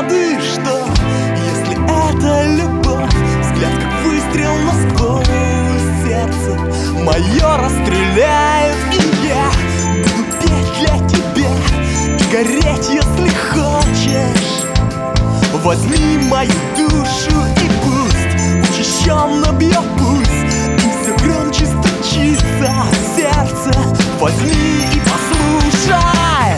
годы, что если это любовь, взгляд как выстрел насквозь, сердце мое расстреляет, и я буду петь для тебя и гореть, если хочешь. Возьми мою душу и пусть учащенно бьет пульс, и все громче стучится сердце. Возьми и послушай.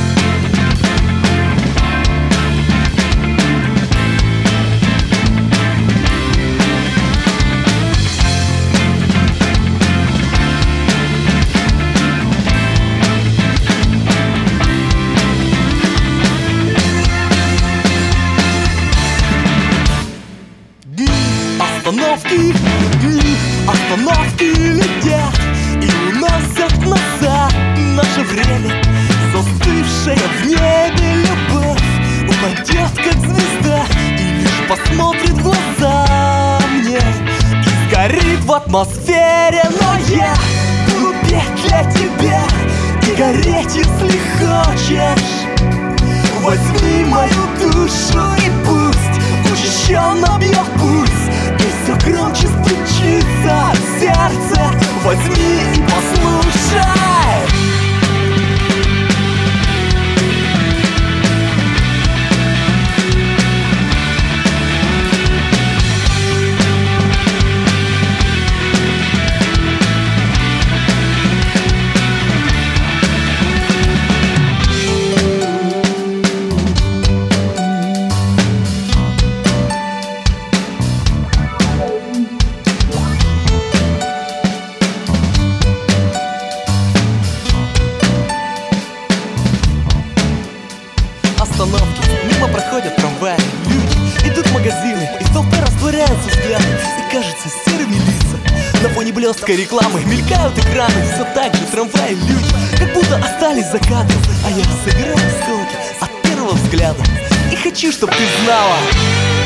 Остановки, дни, остановки летят и уносят назад наше время. Застывшая в небе любовь упадет, как звезда, и лишь посмотрит в глаза мне и сгорит в атмосфере. Но я буду петь для тебя и гореть, если хочешь. Возьми мою душу и пусть учащенно бьет пульс, и все громче стучится сердце. Возьми и послушай. Остановки, мимо проходят трамваи, люди, идут в магазины, и в толпе растворяются взгляды, и кажется серыми лица. На фоне блесткой рекламы мелькают экраны, все так же трамваи, люди, как будто остались за кадром. А я собираю осколки от первого взгляда и хочу, чтоб ты знала.